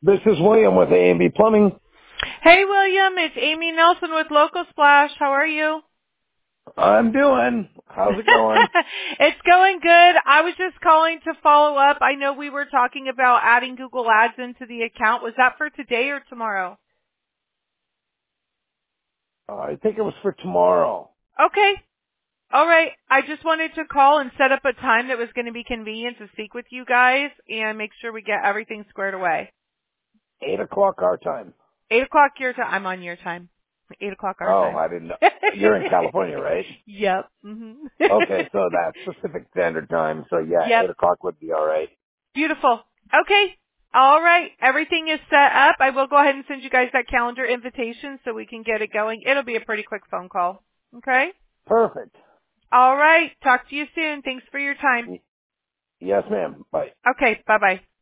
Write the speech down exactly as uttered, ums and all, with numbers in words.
This is William with A and B Plumbing. Hey, William. It's Amy Nelson with Local Splash. How are you? I'm doing. How's it going? It's going good. I was just calling to follow up. I know we were talking about adding Google Ads into the account. Was that for today or tomorrow? Uh, I think it was for tomorrow. Okay. All right. I just wanted to call and set up a time that was going to be convenient to speak with you guys and make sure we get everything squared away. Eight o'clock our time. Eight o'clock your time. I'm on your time. Eight o'clock our Oh, time. I didn't know. You're in California, right? Yep. Mm-hmm. Okay, so that's Pacific Standard Time. So yeah, Yep. eight o'clock would be all right. Beautiful. Okay. All right. Everything is set up. I will go ahead and send you guys that calendar invitation so we can get it going. It'll be a pretty quick phone call. Okay? Perfect. All right. Talk to you soon. Thanks for your time. Yes, ma'am. Bye. Okay. Bye-bye.